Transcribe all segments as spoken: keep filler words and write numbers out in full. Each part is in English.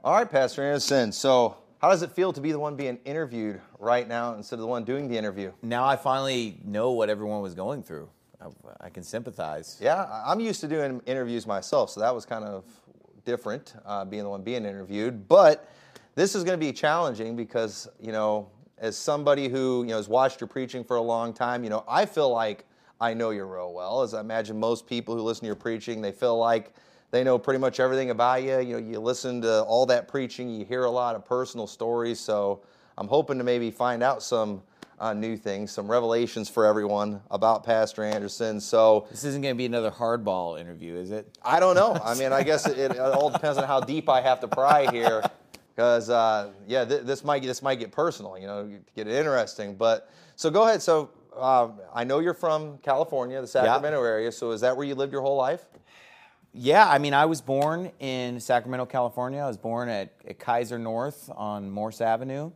All right, Pastor Anderson. So how does it feel to be the one being interviewed right now instead of the one doing the interview? Now I finally know what everyone was going through. I, I can sympathize. Yeah, I- I'm used to doing interviews myself, so that was kind of different, uh, being the one being interviewed. But this is going to be challenging because, you know, as somebody who, you know, has watched your preaching for a long time, you know, I feel like I know you real well. As I imagine most people who listen to your preaching, they feel like they know pretty much everything about you. You know, you listen to all that preaching, you hear a lot of personal stories. So I'm hoping to maybe find out some uh, new things, some revelations for everyone about Pastor Anderson. So This isn't going to be another hardball interview, is it? I don't know. I mean, I guess it, it all depends on how deep I have to pry here. Because uh, yeah, th- this might this might get personal, you know, get it interesting. But so go ahead. So uh, I know you're from California, the Sacramento Yeah. area. So is that where you lived your whole life? Yeah, I mean, I was born in Sacramento, California. I was born at, at Kaiser North on Morse Avenue.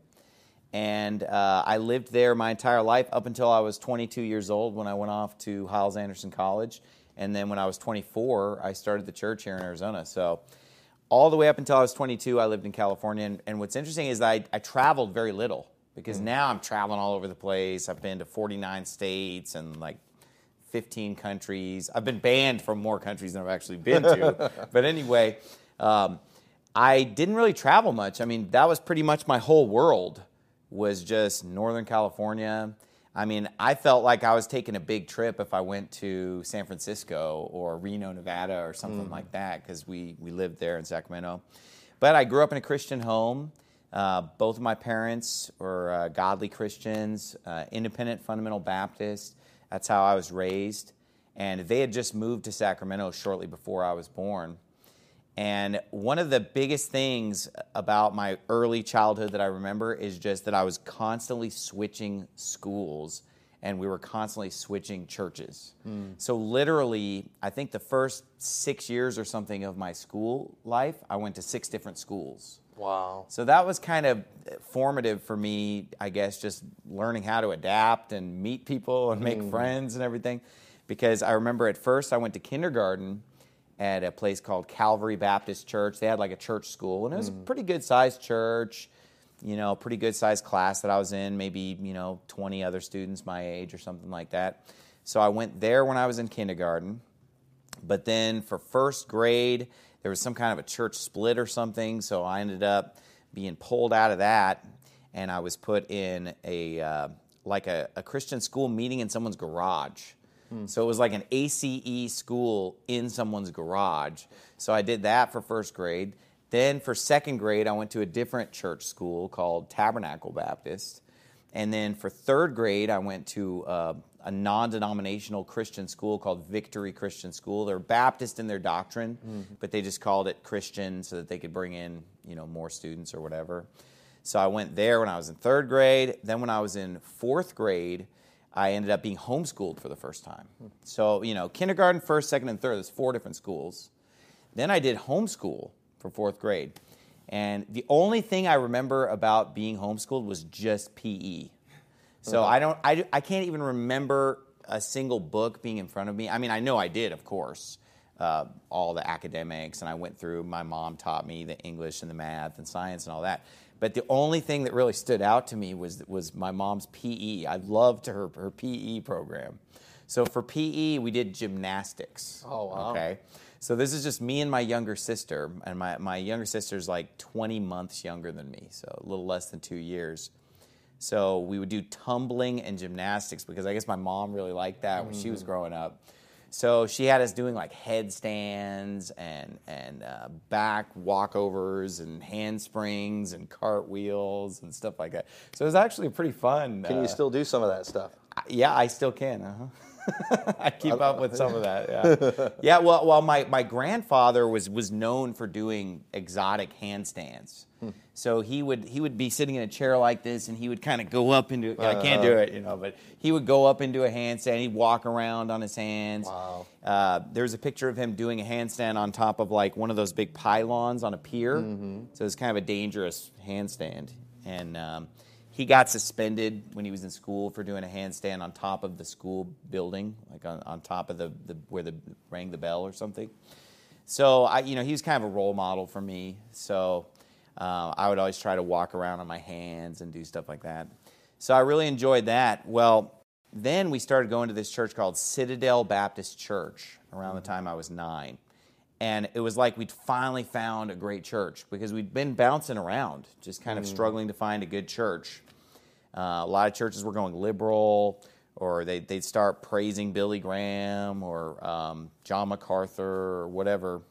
And uh, I lived there my entire life up until I was twenty-two years old when I went off to Hyles Anderson College. And then when I was twenty-four, I started the church here in Arizona. So all the way up until I was twenty-two, I lived in California. And, and what's interesting is that I, I traveled very little because mm. now I'm traveling all over the place. I've been to forty-nine states and like fifteen countries. I've been banned from more countries than I've actually been to. But anyway, um, I didn't really travel much. I mean, that was pretty much my whole world was just Northern California. I mean, I felt like I was taking a big trip if I went to San Francisco or Reno, Nevada or something mm. like that because we, we lived there in Sacramento. But I grew up in a Christian home. Uh, both of my parents were uh, godly Christians, uh, independent fundamental Baptist. That's how I was raised. And they had just moved to Sacramento shortly before I was born. And one of the biggest things about my early childhood that I remember is just that I was constantly switching schools and we were constantly switching churches. Mm. So literally, I think the first six years or something of my school life, I went to six different schools. Wow. So that was kind of formative for me, I guess, just learning how to adapt and meet people and make mm. friends and everything. Because I remember at first I went to kindergarten at a place called Calvary Baptist Church. They had like a church school, and it was mm. a pretty good-sized church, you know, pretty good-sized class that I was in, maybe, you know, twenty other students my age or something like that. So I went there when I was in kindergarten. But then for first grade, there was some kind of a church split or something, so I ended up being pulled out of that, and I was put in a uh, like a, a Christian school meeting in someone's garage. So it was like an A C E school in someone's garage. So I did that for first grade. Then for second grade, I went to a different church school called Tabernacle Baptist. And then for third grade, I went to uh, a non-denominational Christian school called Victory Christian School. They're Baptist in their doctrine, mm-hmm. but they just called it Christian so that they could bring in, you know, more students or whatever. So I went there when I was in third grade. Then when I was in fourth grade, I ended up being homeschooled for the first time. So, you know, kindergarten, first, second, and third, there's four different schools. Then I did homeschool for fourth grade. And the only thing I remember about being homeschooled was just P E. So uh-huh. I don't, I, I can't even remember a single book being in front of me. I mean, I know I did, of course, uh, all the academics, and I went through, my mom taught me the English and the math and science and all that. But the only thing that really stood out to me was was my mom's P E. I loved her her P E program. So for P E, we did gymnastics. Oh, wow. Okay. So this is just me and my younger sister, and my, my younger sister's like twenty months younger than me, so a little less than two years. So we would do tumbling and gymnastics because I guess my mom really liked that when mm-hmm. she was growing up. So she had us doing like headstands and and uh, back walkovers and handsprings and cartwheels and stuff like that. So it was actually pretty fun. Can uh, you still do some of that stuff? Yeah, I still can. Uh-huh. I keep up with some of that. Yeah, yeah. Well, well, my, my grandfather was was known for doing exotic handstands. Hmm. So he would he would be sitting in a chair like this, and he would kind of go up into. Uh, I can't do it, you know, but he would go up into a handstand. He'd walk around on his hands. Wow. Uh, there's a picture of him doing a handstand on top of like one of those big pylons on a pier. Mm-hmm. So it's kind of a dangerous handstand, and. Um, He got suspended when he was in school for doing a handstand on top of the school building, like on, on top of the, the where the rang the bell or something. So I, you know, he was kind of a role model for me. So Uh, I would always try to walk around on my hands and do stuff like that. So I really enjoyed that. Well, then we started going to this church called Citadel Baptist Church around the time I was nine. And it was like we'd finally found a great church because we'd been bouncing around, just kind of mm. struggling to find a good church. Uh, a lot of churches were going liberal, or they, they'd start praising Billy Graham or um, John MacArthur or whatever.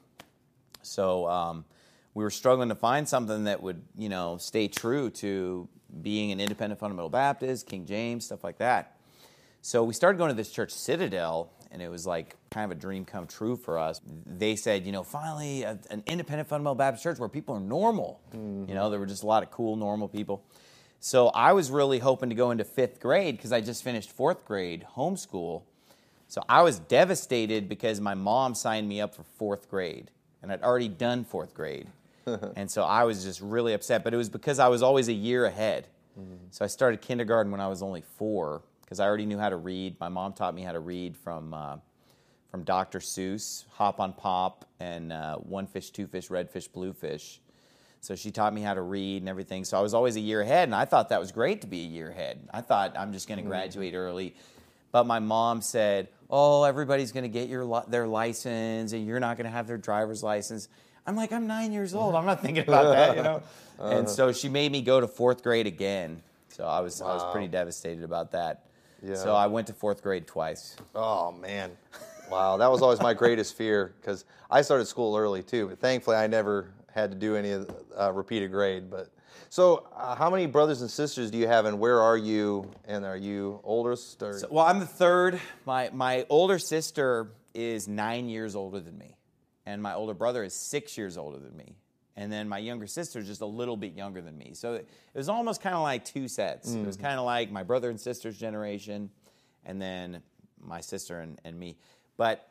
So um, we were struggling to find something that would, you know, stay true to being an independent fundamental Baptist, King James, stuff like that. So we started going to this church, Citadel, and it was like kind of a dream come true for us. They said, you know, finally a, an independent fundamental Baptist church where people are normal. Mm-hmm. You know, there were just a lot of cool, normal people. So I was really hoping to go into fifth grade because I just finished fourth grade homeschool. So I was devastated because my mom signed me up for fourth grade, and I'd already done fourth grade. And so I was just really upset. But it was because I was always a year ahead. Mm-hmm. So I started kindergarten when I was only four because I already knew how to read. My mom taught me how to read from uh, from Doctor Seuss, Hop on Pop, and uh, One Fish, Two Fish, Red Fish, Blue Fish. So she taught me how to read and everything. So I was always a year ahead, and I thought that was great to be a year ahead. I thought I'm just going to graduate early. But my mom said, oh, everybody's going to get your li- their license, and you're not going to have their driver's license. I'm like, I'm nine years old. I'm not thinking about that, you know. Uh-huh. And so she made me go to fourth grade again. So I was wow. I was pretty devastated about that. Yeah. So I went to fourth grade twice. Oh, man. Wow, that was always my greatest fear because I started school early, too. But thankfully, I never had to do any of the uh, repeated grade. But so uh, how many brothers and sisters do you have, and where are you? And are you oldest? Or? So, well, I'm the third. My my older sister is nine years older than me, and my older brother is six years older than me. And then my younger sister is just a little bit younger than me. So it was almost kind of like two sets. Mm-hmm. It was kind of like my brother and sister's generation, and then my sister and, and me. But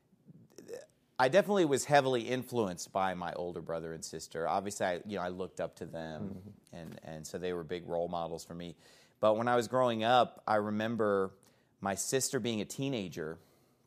I definitely was heavily influenced by my older brother and sister. Obviously, I, you know, I looked up to them, mm-hmm. and, and so they were big role models for me. But when I was growing up, I remember my sister being a teenager,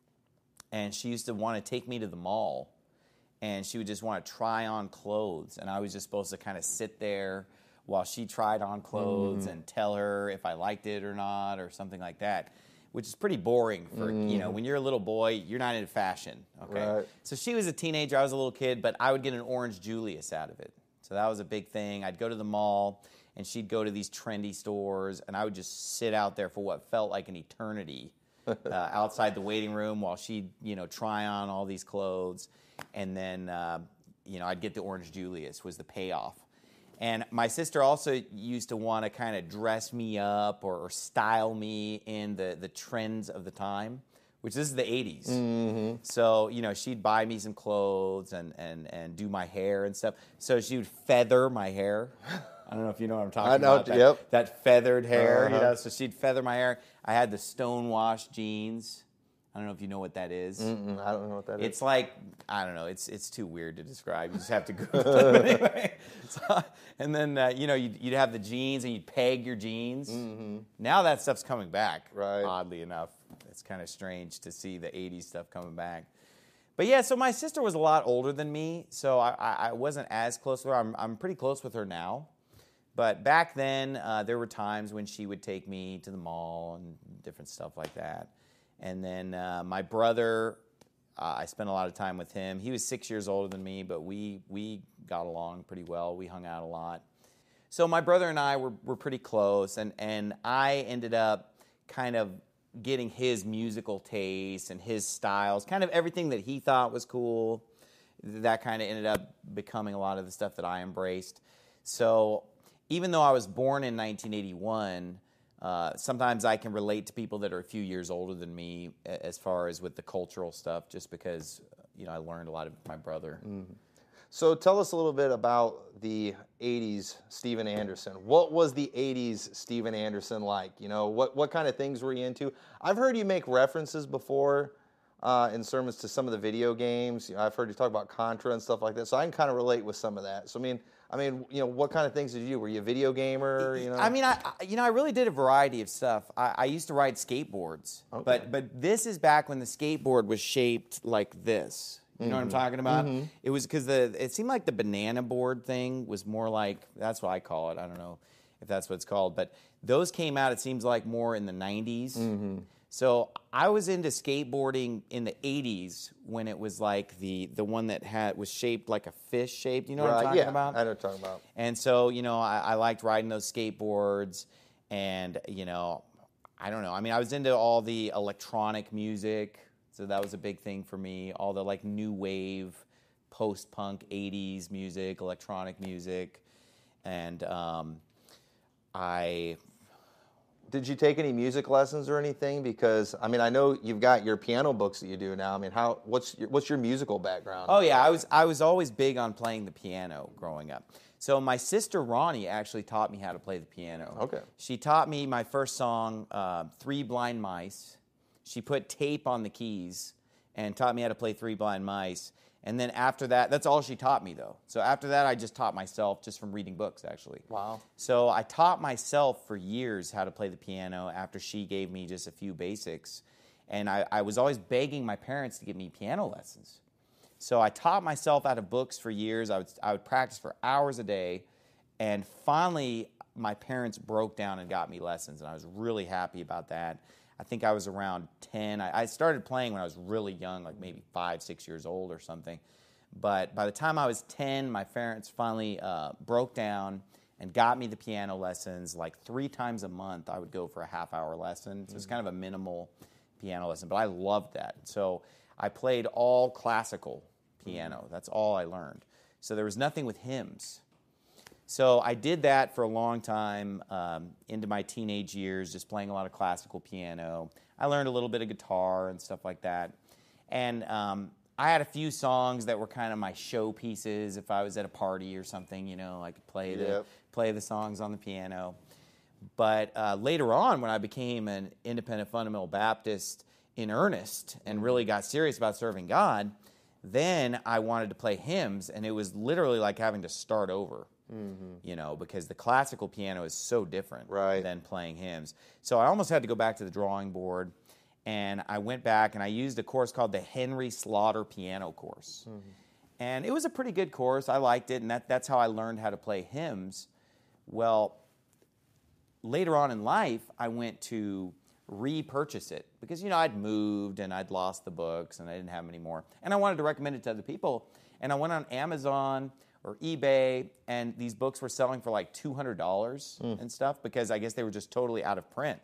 and she used to want to take me to the mall, and she would just want to try on clothes, and I was just supposed to kind of sit there while she tried on clothes mm-hmm. and tell her if I liked it or not or something like that. Which is pretty boring for, mm. you know, when you're a little boy, you're not into fashion, okay? Right. So she was a teenager, I was a little kid, but I would get an orange Julius out of it. So that was a big thing. I'd go to the mall, and she'd go to these trendy stores, and I would just sit out there for what felt like an eternity uh, outside the waiting room while she'd, you know, try on all these clothes. And then, uh, you know, I'd get the orange Julius was the payoff. And my sister also used to want to kind of dress me up or, or style me in the, the trends of the time, which this is the eighties. Mm-hmm. So, you know, she'd buy me some clothes and, and, and do my hair and stuff. So she would feather my hair. I don't know if you know what I'm talking I know, about. That, yep. that feathered hair, uh-huh. you know. So she'd feather my hair. I had the stonewashed jeans. I don't know if you know what that is. Mm-mm, I don't know what that it's is. It's like, I don't know, it's it's too weird to describe. You just have to Google it anyway. So, and then, uh, you know, you'd, you'd have the jeans and you'd peg your jeans. Mm-hmm. Now that stuff's coming back, right. oddly enough. It's kind of strange to see the eighties stuff coming back. But yeah, so my sister was a lot older than me, so I, I, I wasn't as close with her. I'm, I'm pretty close with her now. But back then, uh, there were times when she would take me to the mall and different stuff like that. And then uh, my brother, uh, I spent a lot of time with him. He was six years older than me, but we we got along pretty well. We hung out a lot. So my brother and I were, were pretty close, and, and I ended up kind of getting his musical taste and his styles, kind of everything that he thought was cool. That kind of ended up becoming a lot of the stuff that I embraced. So even though I was born in nineteen eighty-one, Uh, sometimes I can relate to people that are a few years older than me as far as with the cultural stuff, just because, you know, I learned a lot of my brother. Mm-hmm. So tell us a little bit about the eighties Steven Anderson. What was the eighties Steven Anderson like? You know, what, what kind of things were you into? I've heard you make references before uh, in sermons to some of the video games. You know, I've heard you talk about Contra and stuff like that, so I can kind of relate with some of that. So, I mean, I mean, you know, what kind of things did you do? Were you a video gamer? You know, I mean, I you know, I really did a variety of stuff. I, I used to ride skateboards, okay. but but this is back when the skateboard was shaped like this. You know what I'm talking about? Mm-hmm. It was because the it seemed like the banana board thing was more like, that's what I call it. I don't know if that's what it's called, but those came out, it seems like, more in the nineties. Mm-hmm. So I was into skateboarding in the eighties when it was like the the one that had was shaped like a fish shaped. You know right, what I'm talking yeah, about? I know what you're talking about. And so, you know, I, I liked riding those skateboards, and, you know, I don't know. I mean, I was into all the electronic music, so that was a big thing for me. All the, like, new wave, post-punk eighties music, electronic music, and um, I... Did you take any music lessons or anything? Because I mean, I know you've got your piano books that you do now. I mean, how what's your, what's your musical background? Oh yeah, I was I was always big on playing the piano growing up. So my sister Ronnie actually taught me how to play the piano. Okay. She taught me my first song, uh, Three Blind Mice. She put tape on the keys and taught me how to play Three Blind Mice. And then after that, that's all she taught me, though. So after that, I just taught myself just from reading books, actually. Wow. So I taught myself for years how to play the piano after she gave me just a few basics. And I, I was always begging my parents to give me piano lessons. So I taught myself out of books for years. I would, I would practice for hours a day. And finally, my parents broke down and got me lessons. And I was really happy about that. I think I was around ten. I, I started playing when I was really young, like maybe five, six years old or something. But by the time I was ten, my parents finally uh, broke down and got me the piano lessons. Like three times a month, I would go for a half-hour lesson. So mm-hmm. it's kind of a minimal piano lesson, but I loved that. So I played all classical piano. Mm-hmm. That's all I learned. So there was nothing with hymns. So I did that for a long time, um, into my teenage years, just playing a lot of classical piano. I learned a little bit of guitar and stuff like that. And um, I had a few songs that were kind of my show pieces. If I was at a party or something, you know, I could play the, yep. play the songs on the piano. But uh, later on, when I became an independent fundamental Baptist in earnest and really got serious about serving God, then I wanted to play hymns, and it was literally like having to start over. Mm-hmm. You know, because the classical piano is so different right. than playing hymns. So I almost had to go back to the drawing board, and I went back and I used a course called the Henry Slaughter Piano Course. Mm-hmm. And it was a pretty good course. I liked it, and that, that's how I learned how to play hymns. Well, later on in life, I went to repurchase it because, you know, I'd moved and I'd lost the books and I didn't have them anymore. And I wanted to recommend it to other people. And I went on Amazon or eBay, and these books were selling for like two hundred dollars mm. and stuff because I guess they were just totally out of print.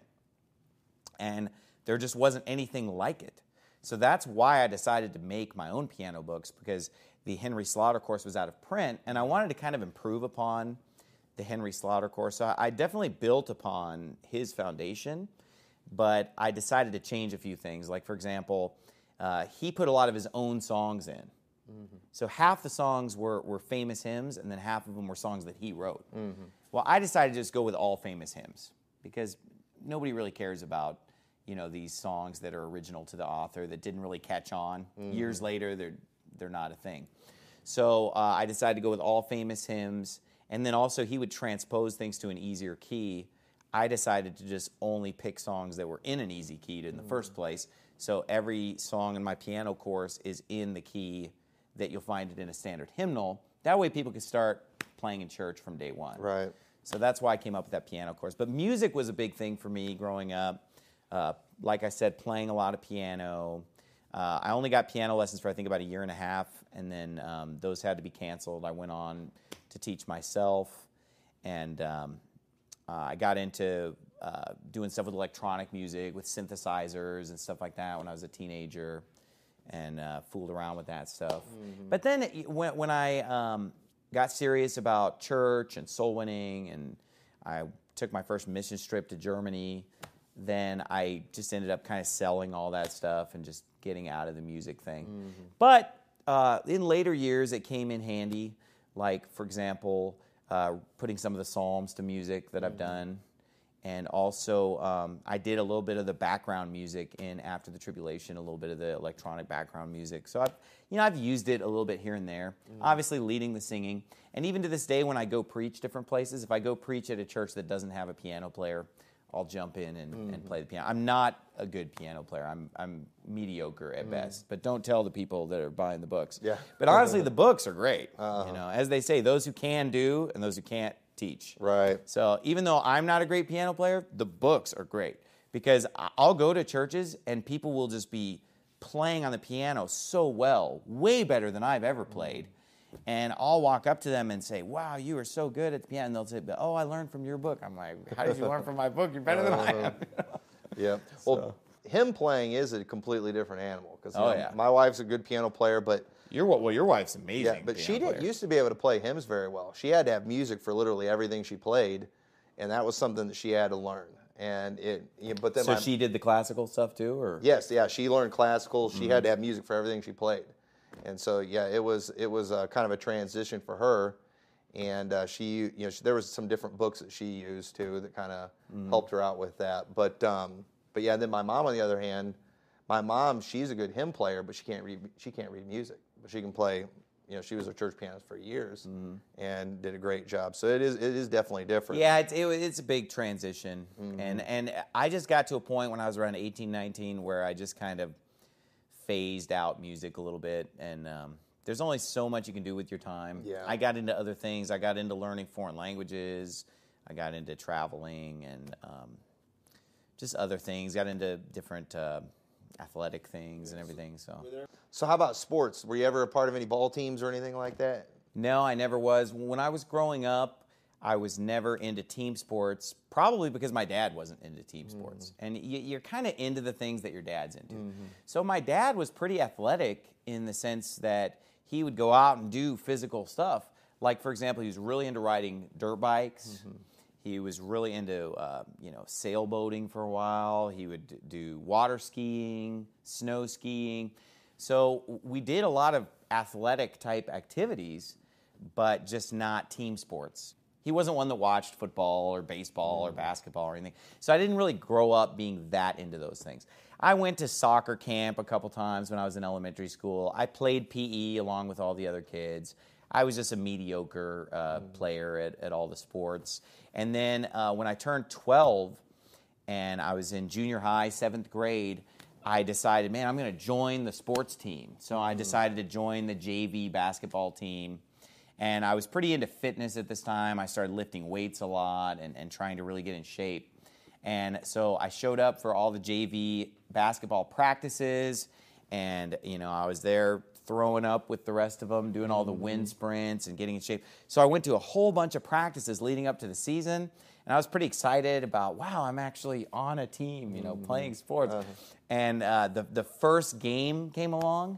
And there just wasn't anything like it. So that's why I decided to make my own piano books, because the Henry Slaughter course was out of print, and I wanted to kind of improve upon the Henry Slaughter course. So I definitely built upon his foundation, but I decided to change a few things. Like, for example, uh, he put a lot of his own songs in. Mm-hmm. So half the songs were, were famous hymns, and then half of them were songs that he wrote. Mm-hmm. Well, I decided to just go with all famous hymns because nobody really cares about, you know, these songs that are original to the author that didn't really catch on. Mm-hmm. Years later, they're they're not a thing. So uh, I decided to go with all famous hymns, and then also he would transpose things to an easier key. I decided to just only pick songs that were in an easy key in the mm-hmm. first place. So every song in my piano course is in the key that you'll find it in a standard hymnal. That way people can start playing in church from day one. Right. So that's why I came up with that piano course. But music was a big thing for me growing up. Uh, like I said, playing a lot of piano. Uh, I only got piano lessons for I think about a year and a half, and then um, those had to be canceled. I went on to teach myself, and um, uh, I got into uh, doing stuff with electronic music, with synthesizers and stuff like that when I was a teenager, and uh, fooled around with that stuff. Mm-hmm. But then it, when, when I um, got serious about church and soul winning, and I took my first mission trip to Germany, then I just ended up kind of selling all that stuff and just getting out of the music thing. Mm-hmm. But uh, in later years, it came in handy. Like, for example, uh, putting some of the Psalms to music that mm-hmm. I've done. And also, um, I did a little bit of the background music in After the Tribulation, a little bit of the electronic background music. So I've, you know, I've used it a little bit here and there. Mm-hmm. Obviously, leading the singing, and even to this day, when I go preach different places, if I go preach at a church that doesn't have a piano player, I'll jump in and, mm-hmm. and play the piano. I'm not a good piano player. I'm I'm mediocre at mm. best. But don't tell the people that are buying the books. Yeah. But honestly, the books are great. Uh-huh. You know, as they say, those who can do and those who can't teach. Right. So even though I'm not a great piano player, the books are great because I'll go to churches and people will just be playing on the piano so well, way better than I've ever played. And I'll walk up to them and say, wow, you are so good at the piano. And they'll say, oh, I learned from your book. I'm like, how did you learn from my book? You're better than I am. Yeah. So. Well, him playing is a completely different animal. Because oh, know, yeah. my wife's a good piano player, but... Your, well, your wife's amazing. Yeah, but she didn't used to be able to play hymns very well. She had to have music for literally everything she played, and that was something that she had to learn. And it, you know, but then so my, she did the classical stuff too, or yes, yeah, she learned classical. She mm-hmm. had to have music for everything she played, and so yeah, it was it was uh, kind of a transition for her. And uh, she, you know, she, there was some different books that she used too that kind of mm-hmm. helped her out with that. But um, but yeah, then my mom on the other hand, my mom, she's a good hymn player, but she can't read she can't read music, but she can play. You know, she was a church pianist for years mm-hmm. and did a great job. So it is it is definitely different. Yeah, it's, it, it's a big transition. Mm-hmm. And and I just got to a point when I was around eighteen, nineteen where I just kind of phased out music a little bit. And um, there's only so much you can do with your time. Yeah. I got into other things. I got into learning foreign languages. I got into traveling and um, just other things. Got into different... Uh, athletic things and everything. So so how about sports? Were you ever a part of any ball teams or anything like that? No, I never was. When I was growing up, I was never into team sports, probably because my dad wasn't into team sports. Mm-hmm. And you, you're kind of into the things that your dad's into. Mm-hmm. So my dad was pretty athletic in the sense that he would go out and do physical stuff. Like, for example, he was really into riding dirt bikes. Mm-hmm. He was really into, uh, you know, sailboating for a while. He would d- do water skiing, snow skiing. So we did a lot of athletic type activities, but just not team sports. He wasn't one that watched football or baseball mm. or basketball or anything. So I didn't really grow up being that into those things. I went to soccer camp a couple times when I was in elementary school. I played P E along with all the other kids. I was just a mediocre uh, mm. player at, at all the sports. And then uh, when I turned twelve and I was in junior high, seventh grade, I decided, man, I'm going to join the sports team. So I decided to join the J V basketball team. And I was pretty into fitness at this time. I started lifting weights a lot and, and trying to really get in shape. And so I showed up for all the J V basketball practices. And, you know, I was there throwing up with the rest of them, doing all the wind sprints and getting in shape. So I went to a whole bunch of practices leading up to the season, and I was pretty excited about, wow, I'm actually on a team, you know, mm-hmm. playing sports. Uh-huh. And uh, the, the first game came along,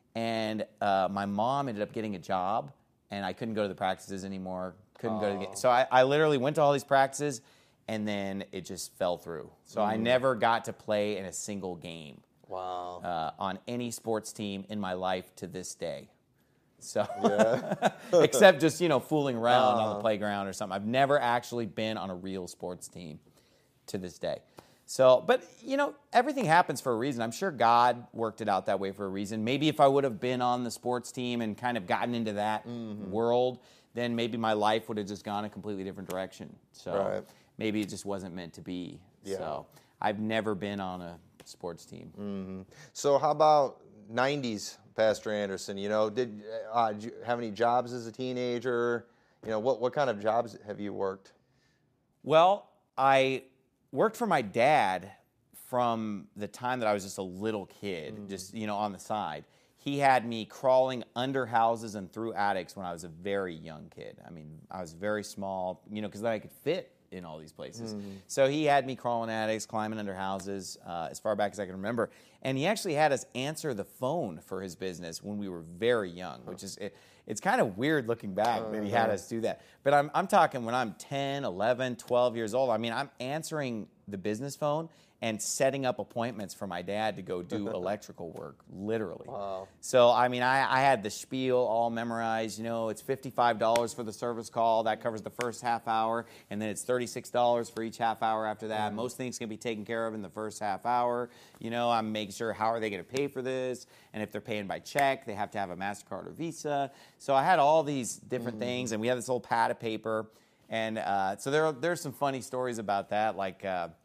and uh, my mom ended up getting a job, and I couldn't go to the practices anymore, couldn't oh. go to the game. So I, I literally went to all these practices, and then it just fell through. So mm. I never got to play in a single game. Wow. Uh, on any sports team in my life to this day. So, yeah. except just, you know, fooling around uh. on the playground or something. I've never actually been on a real sports team to this day. So, but, you know, everything happens for a reason. I'm sure God worked it out that way for a reason. Maybe if I would have been on the sports team and kind of gotten into that mm-hmm. world, then maybe my life would have just gone a completely different direction. So right. maybe it just wasn't meant to be. Yeah. So I've never been on a sports team. Mm-hmm. So how about nineties, Pastor Anderson? You know, did, uh, did you have any jobs as a teenager? You know, what, what kind of jobs have you worked? Well, I worked for my dad from the time that I was just a little kid, mm-hmm. just, you know, on the side. He had me crawling under houses and through attics when I was a very young kid. I mean, I was very small, you know, because then I could fit in all these places. Mm-hmm. So he had me crawling attics, climbing under houses, uh, as far back as I can remember. And he actually had us answer the phone for his business when we were very young, which is, it, it's kind of weird looking back uh-huh. that he had us do that. But I'm, I'm talking when I'm ten, eleven, twelve years old. I mean, I'm answering the business phone and setting up appointments for my dad to go do electrical work, literally. Wow. So, I mean, I, I had the spiel all memorized. You know, it's fifty-five dollars for the service call. That covers the first half hour. And then it's thirty-six dollars for each half hour after that. Mm-hmm. Most things can be taken care of in the first half hour. You know, I'm making sure how are they going to pay for this. And if they're paying by check, they have to have a MasterCard or Visa. So I had all these different mm-hmm. things. And we had this little pad of paper. And uh, so there are, there's some funny stories about that. Like... Uh,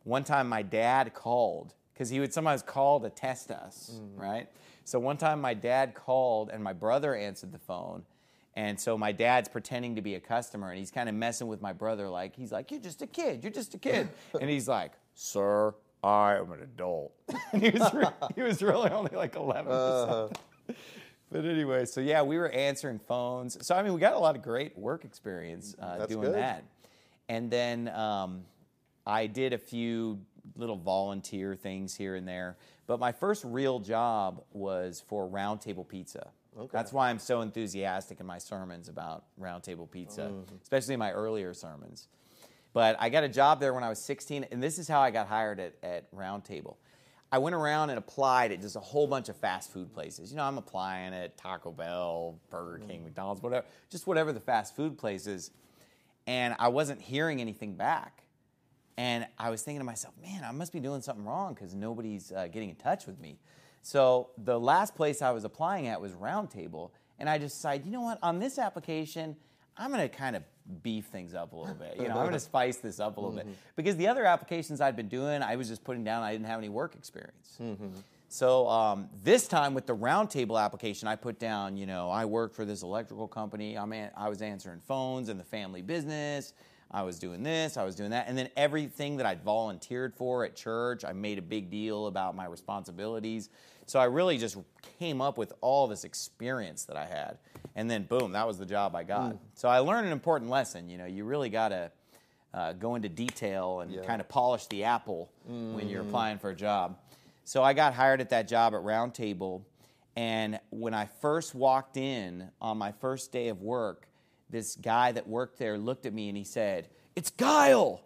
one time my dad called, because he would sometimes call to test us, mm-hmm. right? So one time my dad called and my brother answered the phone. And so my dad's pretending to be a customer, and he's kind of messing with my brother. Like, he's like, you're just a kid, you're just a kid. And he's like, sir, I am an adult. And he was, re- he was really only like eleven percent. Uh. But anyway, so yeah, we were answering phones. So, I mean, we got a lot of great work experience uh, doing good. that. And then um, I did a few little volunteer things here and there. But my first real job was for Round Table Pizza. Okay. That's why I'm so enthusiastic in my sermons about Round Table Pizza, mm-hmm. especially in my earlier sermons. But I got a job there when I was sixteen, and this is how I got hired at, at Round Table. I went around and applied at just a whole bunch of fast food places. You know, I'm applying at Taco Bell, Burger King, mm-hmm. McDonald's, whatever, just whatever the fast food places. And I wasn't hearing anything back. And I was thinking to myself, man, I must be doing something wrong because nobody's uh, getting in touch with me. So the last place I was applying at was Round Table, and I just decided, you know what, on this application, I'm going to kind of beef things up a little bit. You know, I'm going to spice this up a little mm-hmm. bit. Because the other applications I'd been doing, I was just putting down I didn't have any work experience. Mm-hmm. So um, this time with the Round Table application, I put down, you know, I work for this electrical company. I'm an- I was answering phones in the family business. I was doing this, I was doing that. And then everything that I'd volunteered for at church, I made a big deal about my responsibilities. So I really just came up with all this experience that I had. And then, boom, that was the job I got. Mm. So I learned an important lesson. You know, you really got to uh, go into detail and yeah. kind of polish the apple mm. when you're applying for a job. So I got hired at that job at Round Table. And when I first walked in on my first day of work, this guy that worked there looked at me and he said, "It's Guile!"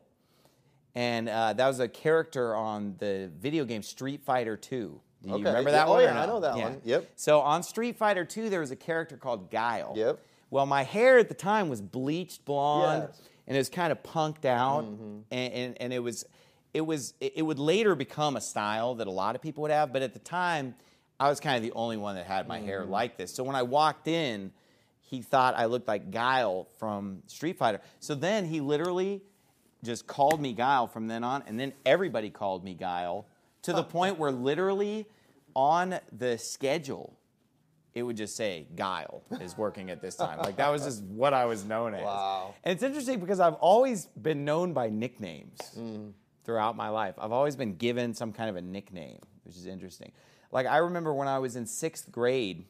And uh, that was a character on the video game Street Fighter two. Do you okay. remember that yeah. one? Oh, yeah, no? I know that yeah. one. Yep. So on Street Fighter two, there was a character called Guile. Yep. Well, my hair at the time was bleached blonde, yes. and it was kind of punked out, mm-hmm. and, and, and it was, it was, it would later become a style that a lot of people would have, but at the time, I was kind of the only one that had my mm-hmm. hair like this. So when I walked in, he thought I looked like Guile from Street Fighter. So then he literally just called me Guile from then on, and then everybody called me Guile to the point where literally on the schedule, it would just say Guile is working at this time. Like that was just what I was known as. Wow. And it's interesting because I've always been known by nicknames mm. throughout my life. I've always been given some kind of a nickname, which is interesting. Like I remember when I was in sixth grade,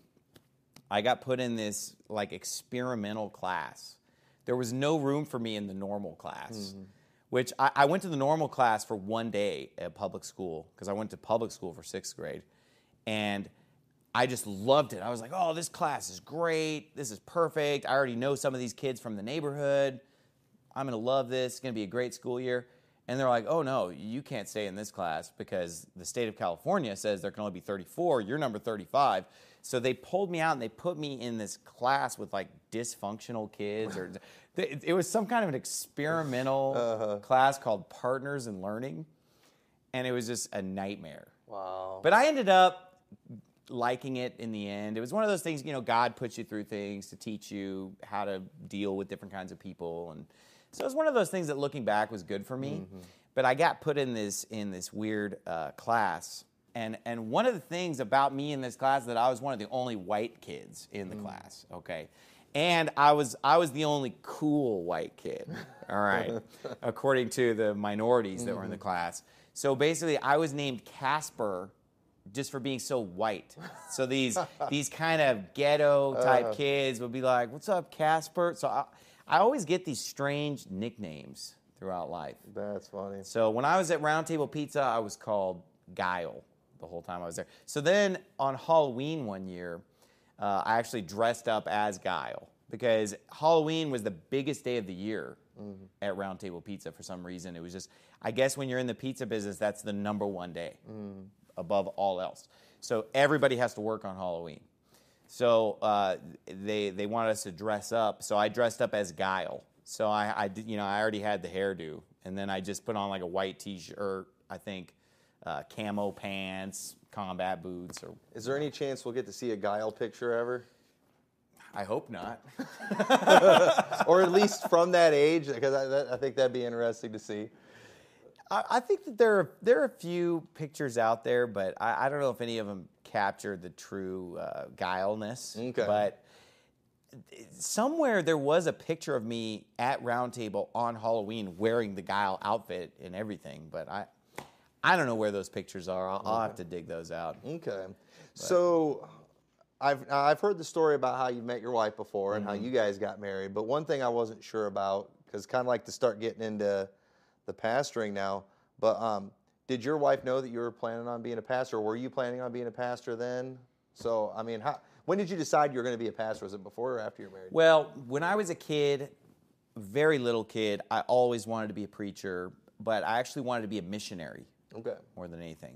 I got put in this like experimental class. There was no room for me in the normal class, mm-hmm. which I, I went to the normal class for one day at public school because I went to public school for sixth grade. And I just loved it. I was like, oh, this class is great. This is perfect. I already know some of these kids from the neighborhood. I'm going to love this. It's going to be a great school year. And they're like, oh, no, you can't stay in this class because the state of California says there can only be thirty-four. You're number thirty-five. So they pulled me out and they put me in this class with like dysfunctional kids. or It was some kind of an experimental uh-huh. class called Partners in Learning. And it was just a nightmare. Wow. But I ended up liking it in the end. It was one of those things, you know, God puts you through things to teach you how to deal with different kinds of people. And so it was one of those things that looking back was good for me. Mm-hmm. But I got put in this in this weird uh, class. And and one of the things about me in this class is that I was one of the only white kids in the mm. class, okay? And I was I was the only cool white kid, all right, according to the minorities that mm-hmm. were in the class. So basically, I was named Casper just for being so white. So these these kind of ghetto type uh. kids would be like, "What's up, Casper?" So I, I always get these strange nicknames throughout life. That's funny. So when I was at Round Table Pizza, I was called Guile the whole time I was there. So then on Halloween one year, uh, I actually dressed up as Guile because Halloween was the biggest day of the year mm-hmm. at Round Table Pizza for some reason. It was just, I guess when you're in the pizza business, that's the number one day mm. above all else. So everybody has to work on Halloween. So uh, they they wanted us to dress up. So I dressed up as Guile. So I, I did, you know, I already had the hairdo, and then I just put on like a white T-shirt, I think, uh, camo pants, combat boots. Or is there any chance we'll get to see a Guile picture ever? I hope not. Or at least from that age, because I, that, I think that'd be interesting to see. I, I think that there are, there are a few pictures out there, but I, I don't know if any of them capture the true uh, guileness. Okay. But somewhere there was a picture of me at Round Table on Halloween wearing the Guile outfit and everything, but I I don't know where those pictures are. I'll, I'll have to dig those out. Okay. But. So I've I've heard the story about how you met your wife before and mm-hmm. how you guys got married, but one thing I wasn't sure about, because kind of like to start getting into the pastoring now, but um, did your wife know that you were planning on being a pastor, or were you planning on being a pastor then? So, I mean, how, when did you decide you were going to be a pastor? Was it before or after you were married? Well, when I was a kid, very little kid, I always wanted to be a preacher, but I actually wanted to be a missionary. Okay. More than anything.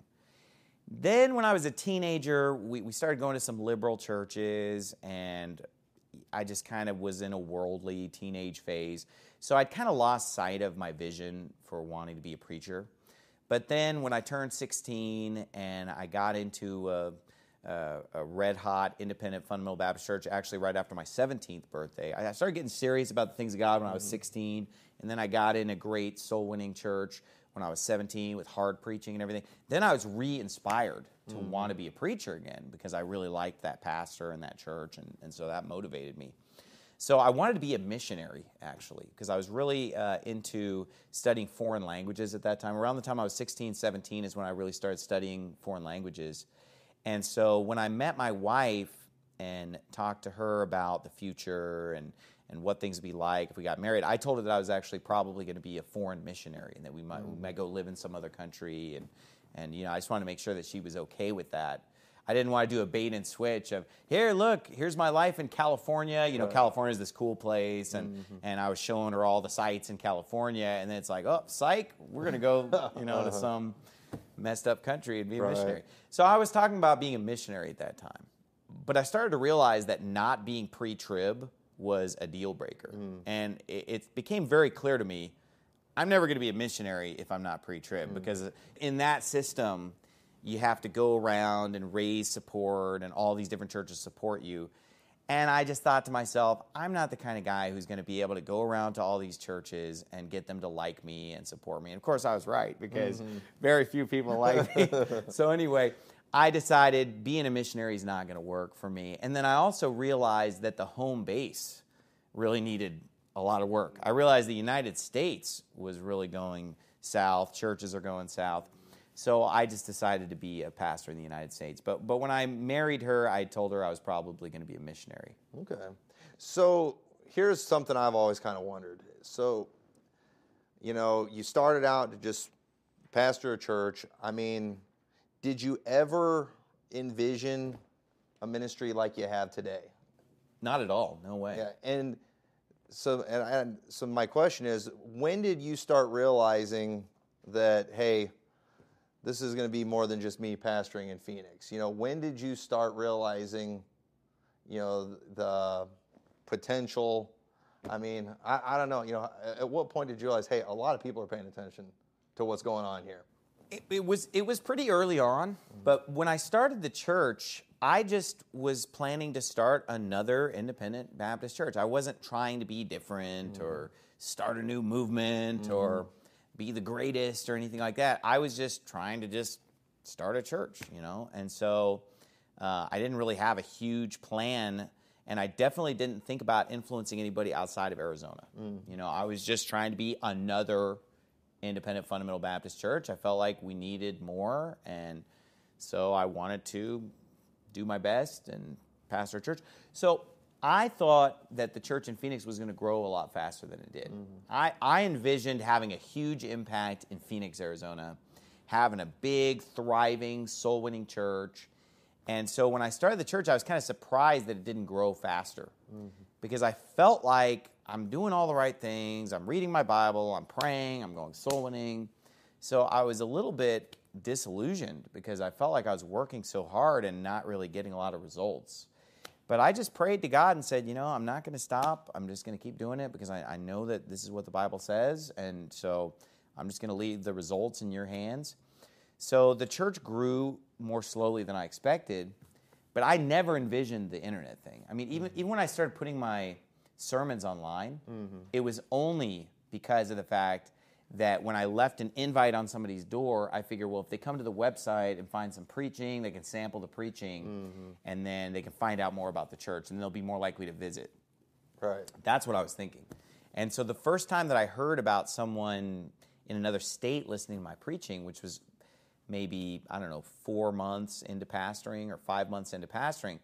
Then when I was a teenager, we, we started going to some liberal churches, and I just kind of was in a worldly teenage phase. So I'd kind of lost sight of my vision for wanting to be a preacher. But then when I turned sixteen and I got into a, a, a red-hot independent fundamental Baptist church, actually right after my seventeenth birthday, I started getting serious about the things of God when I was sixteen, and then I got in a great soul-winning church when I was seventeen with hard preaching and everything. Then I was re-inspired to mm-hmm. want to be a preacher again because I really liked that pastor and that church, and, and so that motivated me. So I wanted to be a missionary, actually, because I was really uh, into studying foreign languages at that time. Around the time I was sixteen, seventeen is when I really started studying foreign languages. And so when I met my wife and talked to her about the future and and what things would be like if we got married, I told her that I was actually probably going to be a foreign missionary and that we might, mm. we might go live in some other country. And, and, you know, I just wanted to make sure that she was okay with that. I didn't want to do a bait and switch of, here, look, here's my life in California. You know, right. California is this cool place. And, mm-hmm. and I was showing her all the sights in California. And then it's like, oh, psych, we're going to go, you know, to some messed up country and be a right. missionary. So I was talking about being a missionary at that time. But I started to realize that not being pre-trib was a deal breaker. Mm. And it, it became very clear to me, I'm never going to be a missionary if I'm not pre-trib, mm. because in that system, you have to go around and raise support and all these different churches support you. And I just thought to myself, I'm not the kind of guy who's going to be able to go around to all these churches and get them to like me and support me. And of course I was right, because mm-hmm. very few people like me. So anyway, I decided being a missionary is not going to work for me. And then I also realized that the home base really needed a lot of work. I realized the United States was really going south. Churches are going south. So I just decided to be a pastor in the United States. But but when I married her, I told her I was probably going to be a missionary. Okay. So here's something I've always kind of wondered. So, you know, you started out to just pastor a church. I mean, did you ever envision a ministry like you have today? Not at all. No way. Yeah. And so, and, and so my question is, when did you start realizing that, hey, this is going to be more than just me pastoring in Phoenix? You know, when did you start realizing, you know, the potential? I mean, I, I don't know. You know, at what point did you realize, hey, a lot of people are paying attention to what's going on here? It, it was it was pretty early on, mm-hmm. but when I started the church, I just was planning to start another independent Baptist church. I wasn't trying to be different mm-hmm. or start a new movement mm-hmm. or be the greatest or anything like that. I was just trying to just start a church, you know? And so uh, I didn't really have a huge plan, and I definitely didn't think about influencing anybody outside of Arizona. Mm. You know, I was just trying to be another independent fundamental Baptist church. I felt like we needed more, and so I wanted to do my best and pastor a church. So I thought that the church in Phoenix was going to grow a lot faster than it did. Mm-hmm. I, I envisioned having a huge impact in Phoenix, Arizona, having a big, thriving, soul-winning church. And so when I started the church, I was kind of surprised that it didn't grow faster, mm-hmm. because I felt like I'm doing all the right things. I'm reading my Bible. I'm praying. I'm going soul-winning. So I was a little bit disillusioned because I felt like I was working so hard and not really getting a lot of results. But I just prayed to God and said, you know, I'm not going to stop. I'm just going to keep doing it because I, I know that this is what the Bible says. And so I'm just going to leave the results in your hands. So the church grew more slowly than I expected, but I never envisioned the internet thing. I mean, even, even when I started putting my sermons online, mm-hmm. it was only because of the fact that when I left an invite on somebody's door, I figure, well, if they come to the website and find some preaching, they can sample the preaching, mm-hmm. and then they can find out more about the church, and they'll be more likely to visit. Right. That's what I was thinking. And so the first time that I heard about someone in another state listening to my preaching, which was maybe, I don't know, four months into pastoring or five months into pastoring,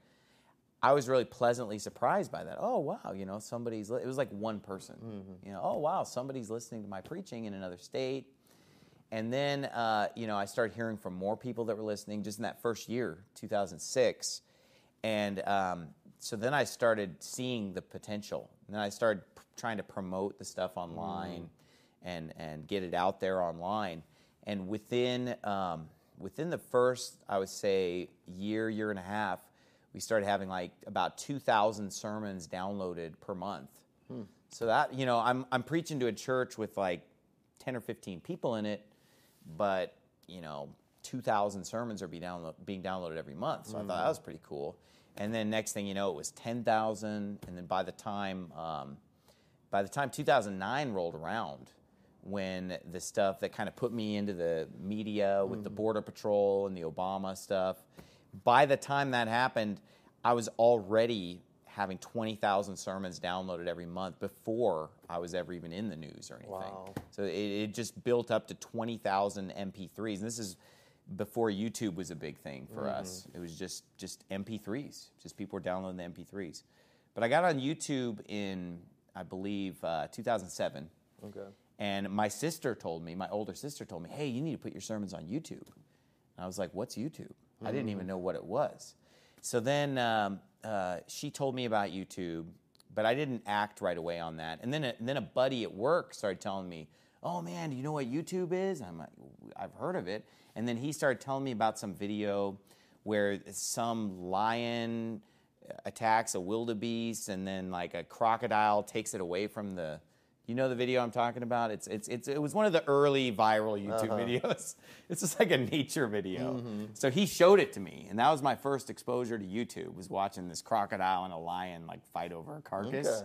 I was really pleasantly surprised by that. Oh, wow, you know, somebody's, li-. it was like one person. Mm-hmm. You know, oh, wow, somebody's listening to my preaching in another state. And then, uh, you know, I started hearing from more people that were listening just in that first year, two thousand six. And um, so then I started seeing the potential. And then I started p- trying to promote the stuff online mm. and, and get it out there online. And within um, within the first, I would say, year, year and a half, we started having like about two thousand sermons downloaded per month. Hmm. So that, you know, I'm I'm preaching to a church with like ten or fifteen people in it, but, you know, two thousand sermons are being, download, being downloaded every month. So mm. I thought that was pretty cool. And then next thing you know, it was ten thousand. And then by the time um, by the time two thousand nine rolled around, when the stuff that kind of put me into the media with mm. the Border Patrol and the Obama stuff, by the time that happened, I was already having twenty thousand sermons downloaded every month before I was ever even in the news or anything. Wow. So it, it just built up to twenty thousand M P threes. And this is before YouTube was a big thing for mm-hmm. us. It was just, just M P threes. Just people were downloading the M P threes. But I got on YouTube in, I believe, uh, two thousand seven. Okay. And my sister told me, my older sister told me, hey, you need to put your sermons on YouTube. And I was like, what's YouTube? I didn't even know what it was. So then um, uh, she told me about YouTube, but I didn't act right away on that. And then a, and then a buddy at work started telling me, oh, man, do you know what YouTube is? And I'm like, I've heard of it. And then he started telling me about some video where some lion attacks a wildebeest and then like a crocodile takes it away from the... You know the video I'm talking about? It's it's it's it was one of the early viral YouTube uh-huh. videos. It's just like a nature video. Mm-hmm. So he showed it to me, and that was my first exposure to YouTube, was watching this crocodile and a lion like fight over a carcass. Okay.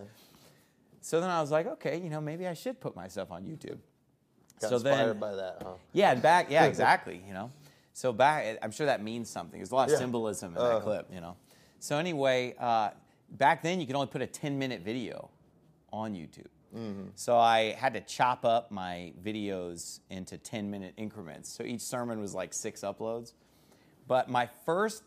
So then I was like, okay, you know, maybe I should put myself on YouTube. Got so inspired then, by that, huh? Yeah, back yeah, exactly, you know. So back I'm sure that means something. There's a lot of yeah. symbolism in uh-huh. that clip, you know. So anyway, uh, back then you could only put a ten-minute video on YouTube. Mm-hmm. So I had to chop up my videos into ten-minute increments. So each sermon was like six uploads. But my first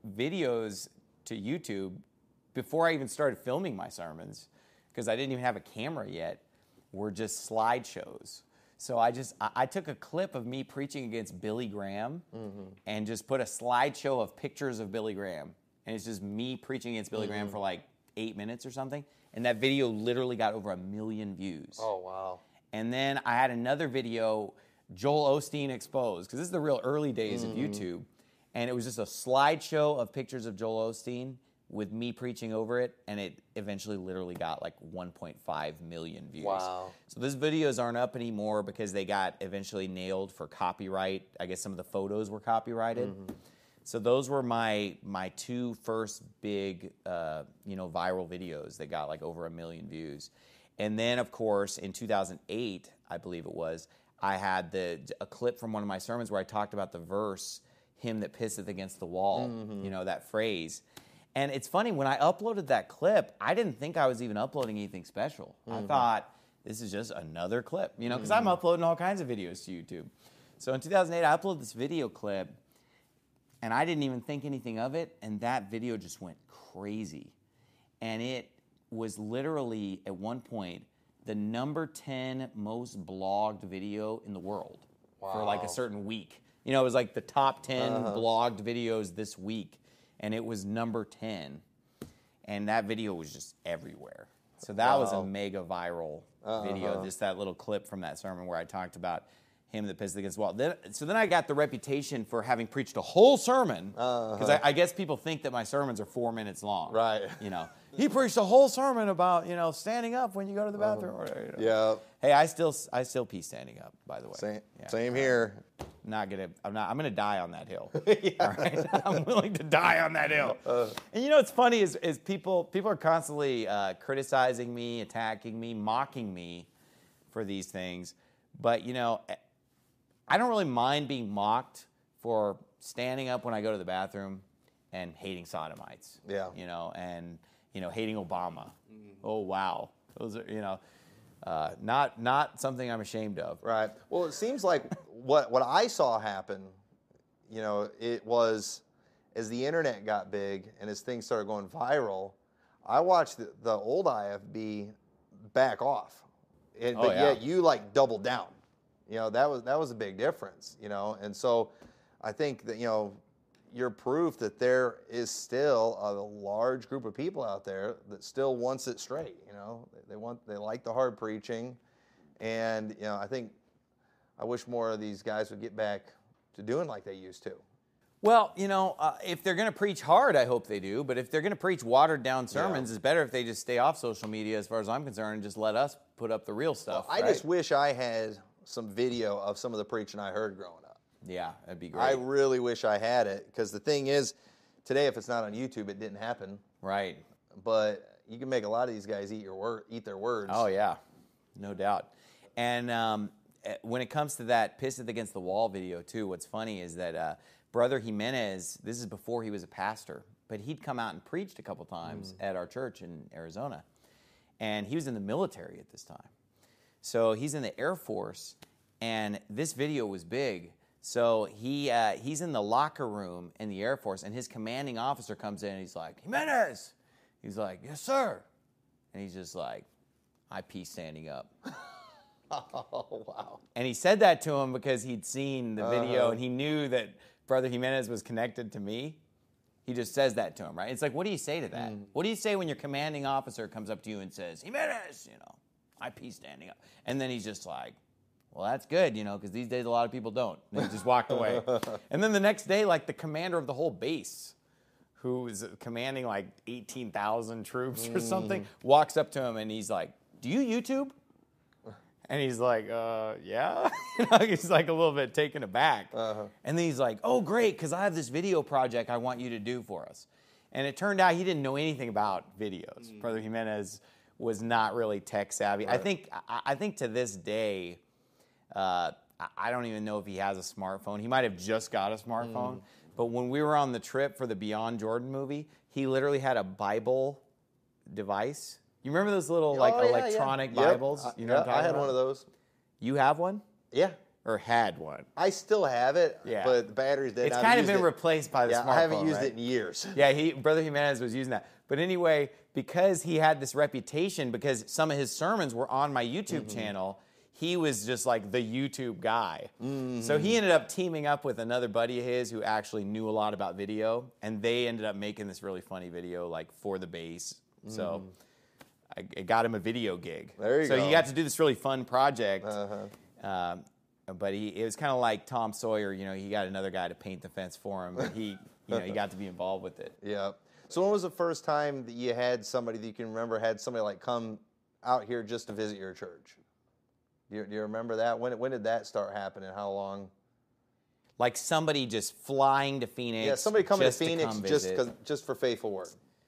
videos to YouTube, before I even started filming my sermons, because I didn't even have a camera yet, were just slideshows. So I just I, I took a clip of me preaching against Billy Graham mm-hmm. and just put a slideshow of pictures of Billy Graham. And it's just me preaching against Billy mm-hmm. Graham for like eight minutes or something. And that video literally got over a million views. Oh, wow. And then I had another video, Joel Osteen Exposed, because this is the real early days mm-hmm. of YouTube. And it was just a slideshow of pictures of Joel Osteen with me preaching over it. And it eventually literally got like one point five million views. Wow. So those videos aren't up anymore because they got eventually nailed for copyright. I guess some of the photos were copyrighted. Mm-hmm. So those were my my two first big, uh, you know, viral videos that got like over a million views. And then, of course, in two thousand eight, I believe it was, I had the a clip from one of my sermons where I talked about the verse, him that pisseth against the wall, mm-hmm. you know, that phrase. And it's funny, when I uploaded that clip, I didn't think I was even uploading anything special. Mm-hmm. I thought, this is just another clip, you know, because mm-hmm. I'm uploading all kinds of videos to YouTube. So in two thousand eight, I uploaded this video clip, and I didn't even think anything of it, and that video just went crazy. And it was literally, at one point, the number ten most blogged video in the world wow. for like a certain week. You know, it was like the top ten uh-huh. blogged videos this week, and it was number ten. And that video was just everywhere. So that wow. was a mega viral uh-huh. video, just that little clip from that sermon where I talked about him that pissed against the wall. Then, so then I got the reputation for having preached a whole sermon, because uh-huh. I, I guess people think that my sermons are four minutes long. Right. You know, he preached a whole sermon about, you know, standing up when you go to the bathroom. Uh-huh. Or, you know. Yeah. Hey, I still I still pee standing up, by the way. Same, yeah. same here. I'm not gonna. I'm not. I'm gonna die on that hill. yeah. All right. I'm willing to die on that hill. Uh, and you know what's funny is is people people are constantly uh, criticizing me, attacking me, mocking me for these things. But, you know, I don't really mind being mocked for standing up when I go to the bathroom and hating sodomites. Yeah. You know, and, you know, hating Obama. Mm. Oh, wow. Those are, you know, uh, not not something I'm ashamed of. Right. Well, it seems like what what I saw happen, you know, it was as the internet got big and as things started going viral, I watched the, the old I F B back off. And, oh, but yeah. yet you like doubled down. You know, that was that was a big difference, you know. And so I think that, you know, you're proof that there is still a large group of people out there that still wants it straight, you know. They, they want they like the hard preaching. And, you know, I think I wish more of these guys would get back to doing like they used to. Well, you know, uh, if they're going to preach hard, I hope they do. But if they're going to preach watered down sermons, yeah. it's better if they just stay off social media, as far as I'm concerned, and just let us put up the real stuff. Well, I right? just wish I had some video of some of the preaching I heard growing up. Yeah, that'd be great. I really wish I had it, because the thing is, today if it's not on YouTube, it didn't happen. Right. But you can make a lot of these guys eat your word, eat their words. Oh yeah, no doubt. And um, when it comes to that "Piss It Against the Wall" video too, what's funny is that uh, Brother Jimenez, this is before he was a pastor, but he'd come out and preached a couple times mm. at our church in Arizona, and he was in the military at this time. So he's in the Air Force, and this video was big. So he uh, he's in the locker room in the Air Force, and his commanding officer comes in, and he's like, "Jimenez!" He's like, "Yes, sir." And he's just like, "I pee standing up." Oh, wow. And he said that to him because he'd seen the video, uh-huh. and he knew that Brother Jimenez was connected to me. He just says that to him, right? It's like, what do you say to that? Mm. What do you say when your commanding officer comes up to you and says, "Jimenez, you know, I pee standing up"? And then he's just like, well, that's good, you know, because these days a lot of people don't. And he just walked away. And then the next day, like the commander of the whole base, who is commanding like eighteen thousand troops or something, walks up to him and he's like, "Do you YouTube?" And he's like, uh, yeah. You know, he's like a little bit taken aback. Uh-huh. And then he's like, "Oh, great, because I have this video project I want you to do for us." And it turned out he didn't know anything about videos. Mm. Brother Jimenez was not really tech savvy. Right. I think I, I think to this day, uh, I don't even know if he has a smartphone. He might have just got a smartphone. Mm. But when we were on the trip for the Beyond Jordan movie, he literally had a Bible device. You remember those little like oh, yeah, electronic yeah. Bibles? Yep. You know yeah, what I'm talking I had about? one of those. You have one? Yeah. Or had one? I still have it, yeah. but the battery's dead. It's kind of been it. replaced by the yeah, smartphone, I haven't used right? it in years. Yeah, he, Brother Jimenez was using that. But anyway, because he had this reputation, because some of his sermons were on my YouTube mm-hmm. channel, he was just like the YouTube guy. Mm-hmm. So he ended up teaming up with another buddy of his who actually knew a lot about video, and they ended up making this really funny video like for the base. Mm. So I, I got him a video gig. There you so go. So he got to do this really fun project. Uh-huh. Um, but he, it was kind of like Tom Sawyer. You know, he got another guy to paint the fence for him, but he, you know, he got to be involved with it. Yeah. So when was the first time that you had somebody that you can remember had somebody like come out here just to visit your church? Do you, do you remember that? When when did that start happening? How long? Like somebody just flying to Phoenix. Yeah, somebody coming just to Phoenix to just cause, just for Faithful Word.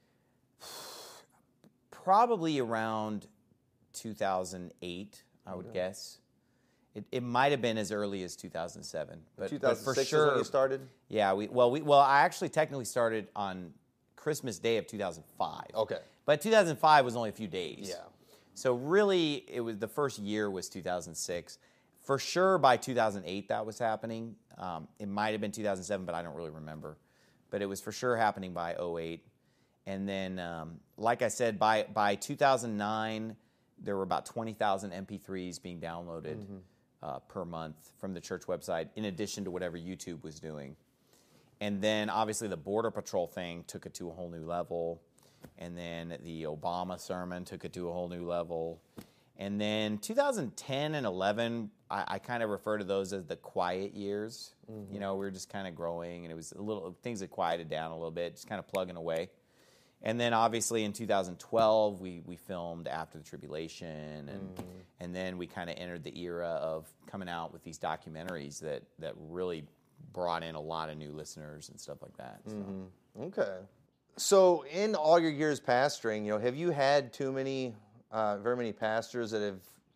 Probably around two thousand eight, I would okay. guess. It, it might have been as early as two thousand seven, but, two thousand six but for sure, is when you started. Yeah, we well we well I actually technically started on Christmas Day of two thousand five. Okay, but two thousand five was only a few days. Yeah. So really, it was the first year was two thousand six. For sure, by two thousand eight that was happening. Um, it might have been two thousand seven, but I don't really remember. But it was for sure happening by oh eight. And then, um, like I said, by by two thousand nine, there were about twenty thousand M P threes being downloaded mm-hmm. uh, per month from the church website, in addition to whatever YouTube was doing. And then, obviously, the Border Patrol thing took it to a whole new level. And then the Obama sermon took it to a whole new level. And then two thousand ten and eleven, I, I kind of refer to those as the quiet years. Mm-hmm. You know, we were just kind of growing, and it was a little things had quieted down a little bit, just kind of plugging away. And then obviously in two thousand twelve, we we filmed After the Tribulation, and mm-hmm. and then we kind of entered the era of coming out with these documentaries that that really brought in a lot of new listeners and stuff like that. So. Mm-hmm. Okay. So in all your years pastoring, you know, have you had too many, uh, very many pastors that have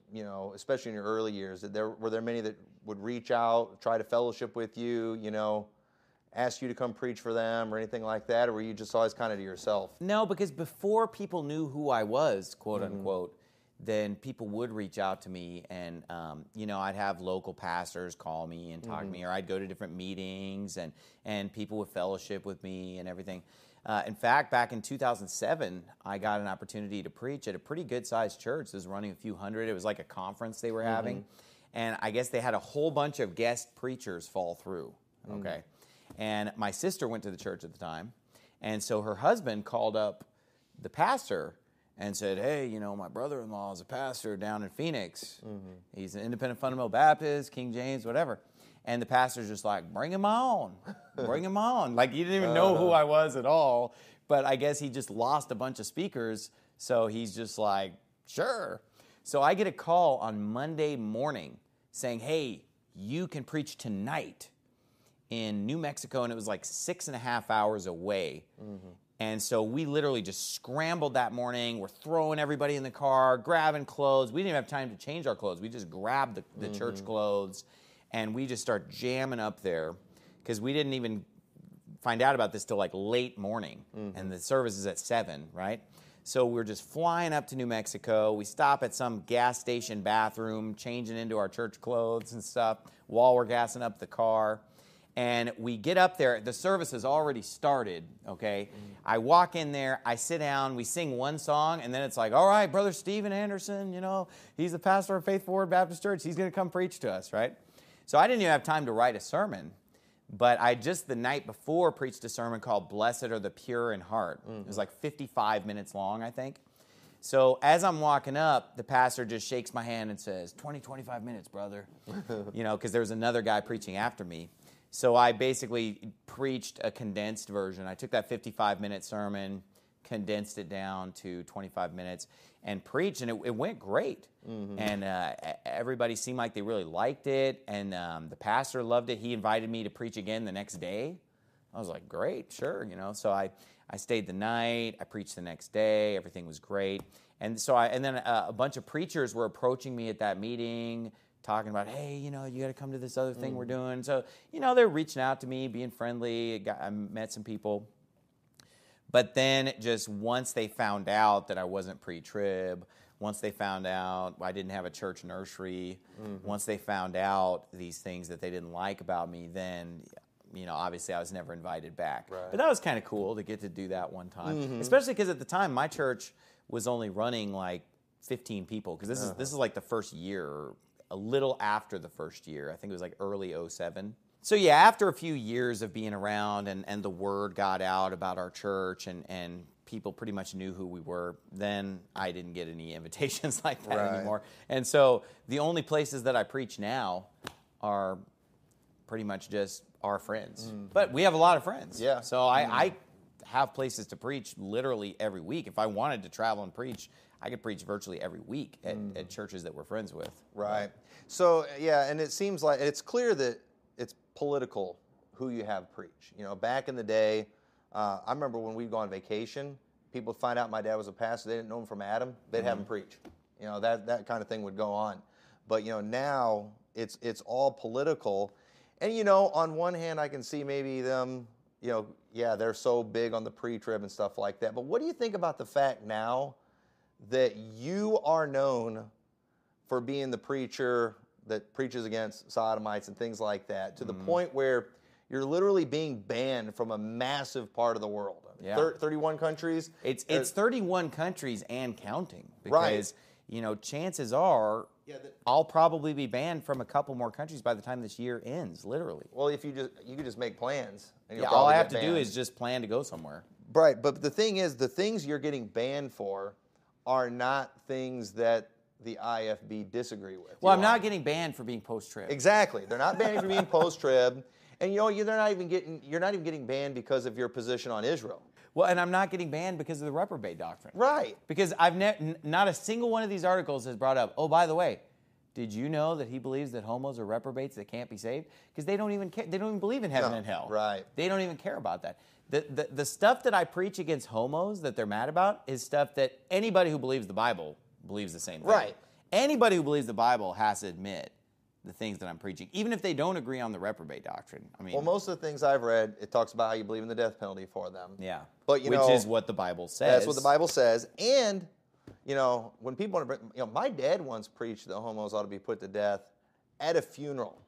you know, especially in your early years, that there were there many that would reach out, try to fellowship with you, you know, ask you to come preach for them or anything like that, or were you just always kind of to yourself? No, because before people knew who I was, quote Mm-hmm. unquote, then people would reach out to me, and um, you know, I'd have local pastors call me and talk Mm-hmm. to me, or I'd go to different meetings, and and people would fellowship with me and everything. Uh, in fact, back in two thousand seven, I got an opportunity to preach at a pretty good-sized church. This was running a few hundred. It was like a conference they were having, and I guess they had a whole bunch of guest preachers fall through. Okay. And my sister went to the church at the time, and so her husband called up the pastor and said, hey, you know, my brother-in-law is a pastor down in Phoenix. Mm-hmm. He's an independent fundamental Baptist, King James, whatever. And the pastor's just like, bring him on, bring him on. Like, he didn't even know who I was at all, but I guess he just lost a bunch of speakers, so he's just like, sure. So I get a call on Monday morning saying, hey, you can preach tonight in New Mexico, and it was like six and a half hours away. Mm-hmm. And so we literally just scrambled that morning. We're throwing everybody in the car, grabbing clothes. We didn't even have time to change our clothes. We just grabbed the, the mm-hmm. church clothes, and we just start jamming up there because we didn't even find out about this till like late morning, mm-hmm. and the service is at seven, right? So we're just flying up to New Mexico. We stop at some gas station bathroom, changing into our church clothes and stuff while we're gassing up the car. And we get up there, the service has already started, okay? Mm. I walk in there, I sit down, we sing one song, and then it's like, all right, Brother Steven Anderson, you know, he's the pastor of Faith Forward Baptist Church, he's going to come preach to us, right? So I didn't even have time to write a sermon, but I just the night before preached a sermon called Blessed Are the Pure in Heart. Mm-hmm. It was like fifty-five minutes long, I think. So as I'm walking up, the pastor just shakes my hand and says, twenty, twenty-five minutes, brother. You know, because there was another guy preaching after me. So I basically preached a condensed version. I took that fifty-five minute sermon, condensed it down to twenty-five minutes, and preached, and it, it went great. Mm-hmm. And uh, everybody seemed like they really liked it, and um, the pastor loved it. He invited me to preach again the next day. I was like, great, sure, you know. So I, I stayed the night. I preached the next day. Everything was great. And so I, and then a, a bunch of preachers were approaching me at that meeting, talking about, hey, you know, you got to come to this other thing mm. we're doing. So, you know, they're reaching out to me, being friendly. Got, I met some people. But then just once they found out that I wasn't pre-trib, once they found out I didn't have a church nursery, mm-hmm. once they found out these things that they didn't like about me, then, you know, obviously I was never invited back. Right. But that was kind of cool to get to do that one time, mm-hmm. especially because at the time my church was only running like fifteen people, because this uh-huh. is this is like the first year, a little after the first year. I think it was like early oh seven. So yeah, after a few years of being around and, and the word got out about our church and, and people pretty much knew who we were, then I didn't get any invitations like that right. anymore. And so the only places that I preach now are pretty much just our friends. Mm. But we have a lot of friends. Yeah. So I, mm. I have places to preach literally every week. If I wanted to travel and preach, I could preach virtually every week at, mm. at churches that we're friends with. Right. So, yeah, and it seems like it's clear that it's political who you have preach. You know, back in the day, uh, I remember when we'd go on vacation, people would find out my dad was a pastor. They didn't know him from Adam. They'd mm-hmm. have him preach. You know, that that kind of thing would go on. But, you know, now it's it's all political. And, you know, on one hand, I can see maybe them, you know, yeah, they're so big on the pre-trib and stuff like that. But what do you think about the fact now that you are known for being the preacher that preaches against sodomites and things like that, to the mm-hmm. point where you're literally being banned from a massive part of the world? Yeah. Thir- thirty-one countries? It's it's thirty-one countries and counting. Because, right. you know, chances are yeah, the, I'll probably be banned from a couple more countries by the time this year ends, literally. Well, if you just you could just make plans. And yeah, all I have to do is just plan to go somewhere. Right, but the thing is, the things you're getting banned for are not things that the I F B disagree with. Well, you I'm know? not getting banned for being post-trib. Exactly. They're not banning you for being post-trib. And you know, you're not even getting you're not even getting banned because of your position on Israel. Well, and I'm not getting banned because of the reprobate doctrine. Right. Because I've ne- n- not a single one of these articles has brought up, oh, by the way, did you know that he believes that homos are reprobates that can't be saved? Because they don't even care. They don't even believe in heaven no, and hell. Right. They don't even care about that. The, the the stuff that I preach against homos that they're mad about is stuff that anybody who believes the Bible believes the same thing. Right. Anybody who believes the Bible has to admit the things that I'm preaching, even if they don't agree on the reprobate doctrine. I mean, Well, most of the things I've read, it talks about how you believe in the death penalty for them. yeah, But, you which know, is what the Bible says. That's what the Bible says. And, you know, when people want to bring, you know, my dad once preached that homos ought to be put to death at a funeral.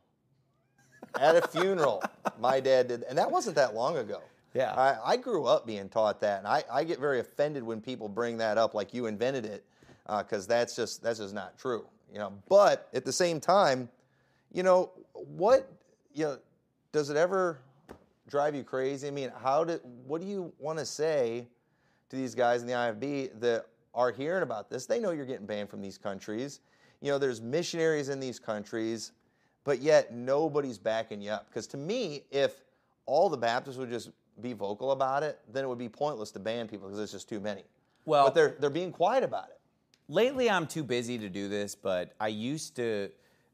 At a funeral, my dad did, and that wasn't that long ago. Yeah. I, I grew up being taught that, and I, I get very offended when people bring that up like you invented it, because uh, that's just that's just not true. You know, but at the same time, you know, what you know, does it ever drive you crazy? I mean, how did what do you want to say to these guys in the I F B that are hearing about this? They know you're getting banned from these countries. You know, there's missionaries in these countries, but yet nobody's backing you up. Because to me, if all the Baptists would just be vocal about it, then it would be pointless to ban people because there's just too many. Well, but they're they're being quiet about it. Lately, I'm too busy to do this, but I used to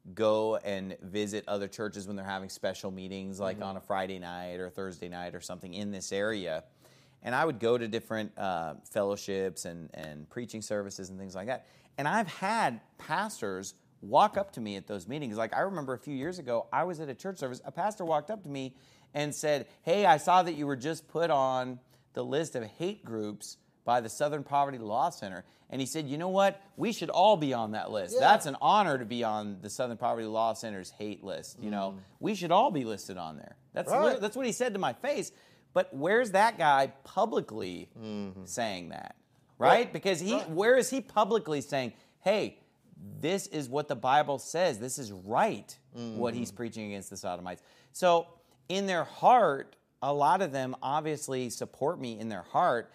go and visit other churches when they're having special meetings, like mm-hmm. on a Friday night or Thursday night or something in this area. And I would go to different uh, fellowships and, and preaching services and things like that. And I've had pastors walk up to me at those meetings. Like I remember a few years ago, I was at a church service. A pastor walked up to me and said, "Hey, I saw that you were just put on the list of hate groups by the Southern Poverty Law Center." And he said, "You know what? We should all be on that list. Yeah. That's an honor to be on the Southern Poverty Law Center's hate list. You know, mm. we should all be listed on there." That's right. That's what he said to my face. But where's that guy publicly mm-hmm. saying that? Right? Well, because he, right. where is he publicly saying, "Hey, this is what the Bible says. This is right." Mm-hmm. What he's preaching against the Sodomites. So in their heart, a lot of them obviously support me in their heart.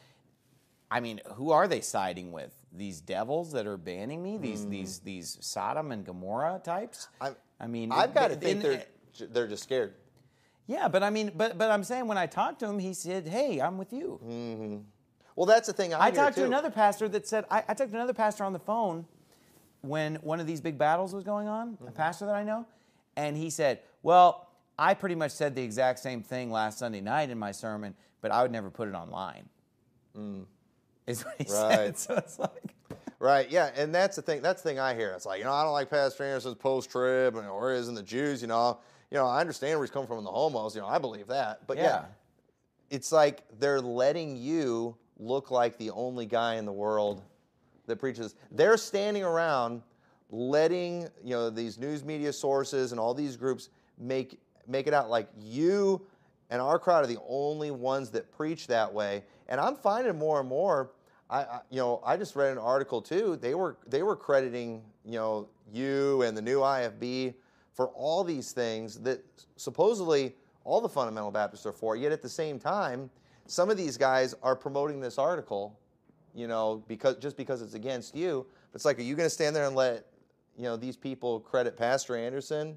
I mean, who are they siding with? These devils that are banning me? These mm. these these Sodom and Gomorrah types? I, I mean, I've got to in, think they're they're just scared. Yeah, but I mean, but but I'm saying when I talked to him, he said, "Hey, I'm with you." Mm-hmm. Well, that's the thing. I, I talked to another pastor that said I, I talked to another pastor on the phone when one of these big battles was going on. Mm-hmm. A pastor that I know, and he said, "Well, I pretty much said the exact same thing last Sunday night in my sermon, but I would never put it online." Mm. Is what he right. said. So it's like, right, yeah, and that's the thing. That's the thing I hear. It's like, you know, I don't like Pastor Anderson's post-trib, and or isn't the Jews. You know, you know, I understand where he's coming from in the homos. You know, I believe that, but yeah. yeah, it's like they're letting you look like the only guy in the world that preaches. They're standing around, letting you know these news media sources and all these groups make make it out like you and our crowd are the only ones that preach that way. And I'm finding more and more. I, I, you know, I just read an article too. They were they were crediting, you know, you and the new I F B for all these things that supposedly all the fundamental Baptists are for. Yet at the same time, some of these guys are promoting this article, you know, because just because it's against you. It's like, are you going to stand there and let, you know, these people credit Pastor Anderson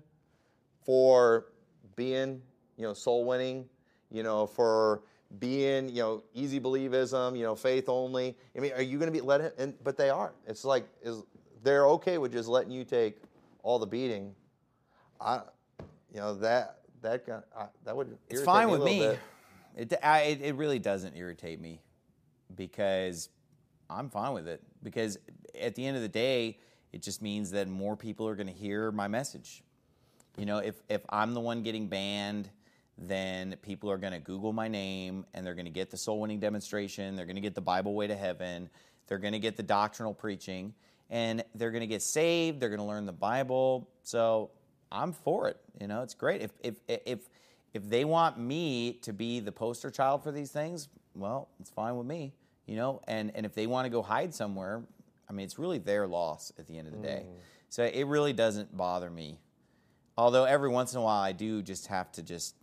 for being, you know, soul winning, you know, for being, you know, easy believism, you know, faith only? I mean, are you going to be let it? And but they are. It's like is they're okay with just letting you take all the beating. I, you know, that that I, that would. It's fine me with me. Bit. It, I, it it really doesn't irritate me because I'm fine with it. Because at the end of the day, it just means that more people are going to hear my message. You know, if if I'm the one getting banned, then people are going to Google my name and they're going to get the soul winning demonstration. They're going to get the Bible Way to Heaven. They're going to get the doctrinal preaching, and they're going to get saved. They're going to learn the Bible. So I'm for it. You know, it's great. If if if if they want me to be the poster child for these things, well, it's fine with me. You know, and and if they want to go hide somewhere, I mean, it's really their loss at the end of the day. Mm. So it really doesn't bother me. Although every once in a while I do just have to just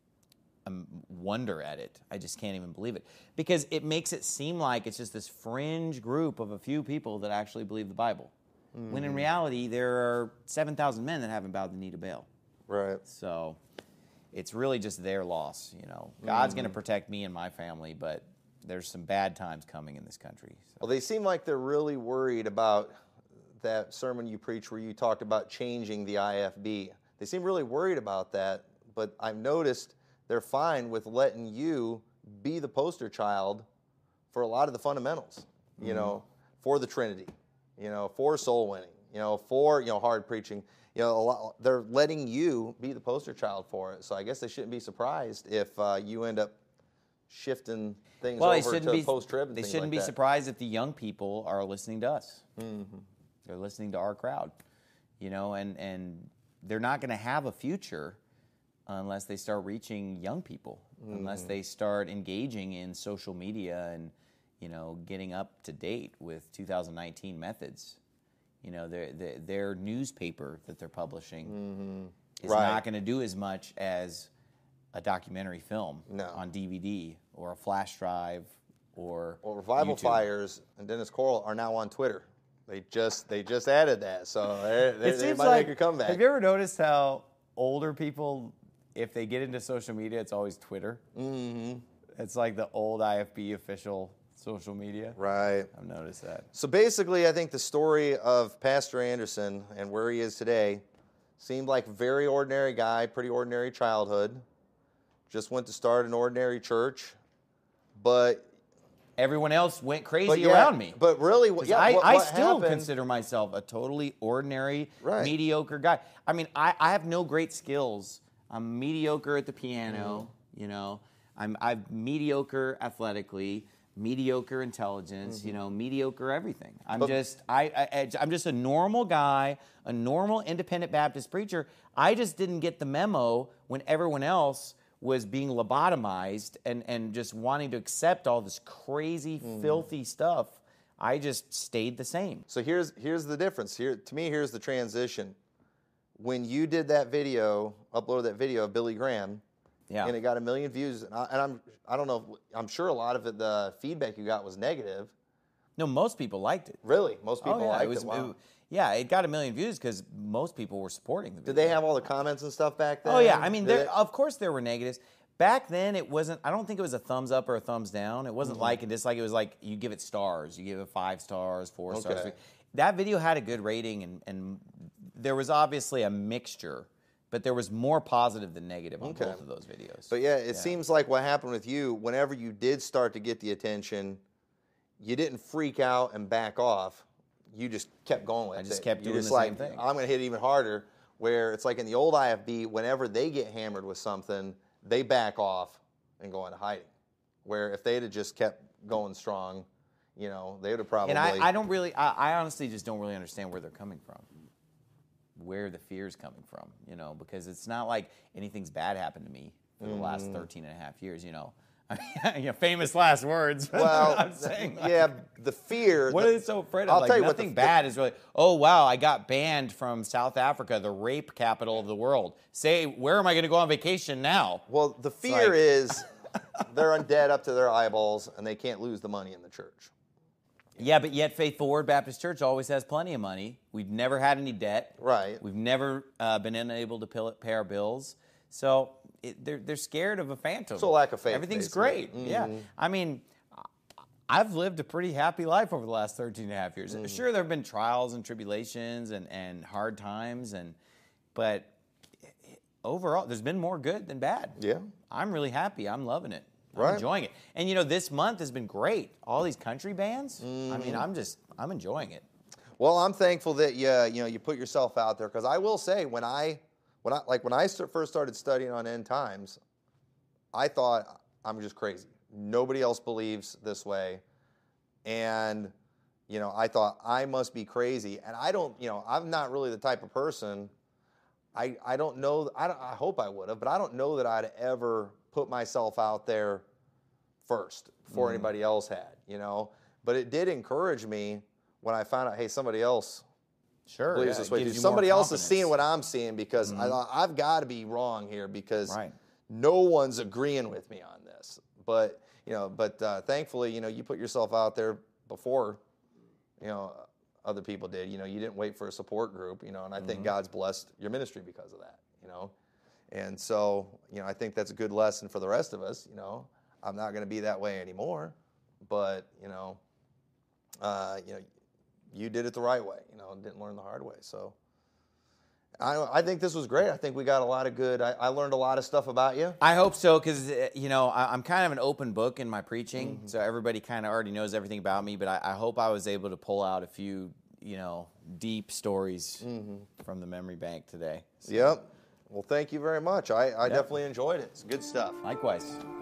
um, wonder at it. I just can't even believe it. Because it makes it seem like it's just this fringe group of a few people that actually believe the Bible. Mm. When in reality, there are seven thousand men that haven't bowed the knee to Baal. Right. So it's really just their loss, you know. God's mm. going to protect me and my family, but there's some bad times coming in this country. So. Well, they seem like they're really worried about that sermon you preached where you talked about changing the I F B. They seem really worried about that, but I've noticed they're fine with letting you be the poster child for a lot of the fundamentals, you mm. know, for the Trinity, you know, for soul winning, you know, for, you know, hard preaching. You know, a lot, they're letting you be the poster child for it. So I guess they shouldn't be surprised if uh, you end up shifting things well, over they shouldn't to be, post-trib and They things shouldn't like be that. surprised if the young people are listening to us. Mm-hmm. They're listening to our crowd, you know, and, and they're not going to have a future unless they start reaching young people, mm-hmm. unless they start engaging in social media and, you know, getting up to date with two thousand nineteen methods. You know, their their, their newspaper that they're publishing mm-hmm. is right. not going to do as much as a documentary film no. on D V D or a flash drive or Well, Revival YouTube. Fires and Dennis Coral are now on Twitter. They just they just added that, so they, they, It they seems might like, make a comeback. Have you ever noticed how older people, if they get into social media, it's always Twitter? Mm-hmm. It's like the old I F B official social media. Right. I've noticed that. So basically, I think the story of Pastor Anderson and where he is today seemed like a very ordinary guy, pretty ordinary childhood. Just went to start an ordinary church, but Everyone else went crazy but yeah, around me. But really, what, yeah, I, what, I what still happened, consider myself a totally ordinary, Right. mediocre guy. I mean, I, I have no great skills. I'm mediocre at the piano, mm. you know. I'm I'm mediocre athletically, mediocre intelligence, mm-hmm. you know, mediocre everything. I'm But- just I, I I'm just a normal guy, a normal independent Baptist preacher. I just didn't get the memo when everyone else was being lobotomized and, and just wanting to accept all this crazy, mm. filthy stuff. I just stayed the same. So here's here's the difference. Here to me, here's the transition. When you did that video, uploaded that video of Billy Graham, Yeah. and it got a million views, and, I, and I'm I don't know, I'm sure a lot of it, the feedback you got was negative. No, most people liked it. Really, most people oh, yeah. liked it. Was, it. Wow. it- Yeah, it got a million views because most people were supporting the video. Did they have all the comments and stuff back then? Oh yeah, I mean, Did there, they- of course there were negatives. Back then, it wasn't. I don't think it was a thumbs up or a thumbs down. It wasn't Mm-hmm. like and dislike. It was like you give it stars. You give it five stars, four stars. Okay. Three. That video had a good rating, and, and there was obviously a mixture, but there was more positive than negative on Okay. both of those videos. But yeah, it seems like what happened with you, whenever you did start to get the attention, you didn't freak out and back off. You just kept going with it. I just kept You're doing just the like, same thing. I'm going to hit even harder. Where it's like in the old I F B, whenever they get hammered with something, they back off and go into hiding. Where if they'd have just kept going strong, you know, they would have probably. And I, I don't really, I, I honestly just don't really understand where they're coming from, where the fear is coming from, you know, because it's not like anything's bad happened to me for the last thirteen and a half years, you know. I mean, you know, famous last words. Well, I'm saying, like, yeah, the fear. what the, are they so afraid of? I'll Like, tell you what, nothing the- bad is really, oh, wow, I got banned from South Africa, the rape capital of the world. Say, where am I going to go on vacation now? Well, the fear like- is they're in debt up to their eyeballs and they can't lose the money in the church. Yeah, but yet Faithful Word Baptist Church always has plenty of money. We've never had any debt. Right. We've never uh, been unable to pill- pay our bills. So it, they're they're scared of a phantom. It's a lack of faith, Everything's basically. great. Yeah. I mean, I've lived a pretty happy life over the last thirteen and a half years. Sure, there have been trials and tribulations and, and hard times, and but overall, there's been more good than bad. Yeah. I'm really happy. I'm loving it. I'm Right. enjoying it. And you know, this month has been great. All these country bands. I Mm-hmm. mean, I'm just I'm enjoying it. Well, I'm thankful that you you know you put yourself out there, because I will say when I when I like when I st- first started studying on end times, I thought I'm just crazy. Nobody else believes this way, and you know I thought I must be crazy. And I don't you know I'm not really the type of person. I I don't know I don't, I hope I would have, but I don't know that I'd ever put myself out there first before Mm-hmm. anybody else had. You know, but it did encourage me when I found out, hey, somebody else Sure. believes yeah, this it way. gives too. you Somebody more else is confidence. seeing what I'm seeing, because I thought I've got to be wrong here, because Right. no one's agreeing with me on this. But you know, but uh, thankfully, you know, you put yourself out there before, you know, other people did. You know, you didn't wait for a support group. You know, and I think God's blessed your ministry because of that. You know, and so you know, I think that's a good lesson for the rest of us. You know, I'm not going to be that way anymore, but you know, uh, you know. You did it the right way, you know, didn't learn the hard way. So I, I think this was great. I think we got a lot of good, I, I learned a lot of stuff about you. I hope so, because, you know, I, I'm kind of an open book in my preaching, Mm-hmm. so everybody kind of already knows everything about me, but I, I hope I was able to pull out a few, you know, deep stories mm-hmm. from the memory bank today. So. Yep. Well, thank you very much. I, I yep. definitely enjoyed it. It's good stuff. Likewise.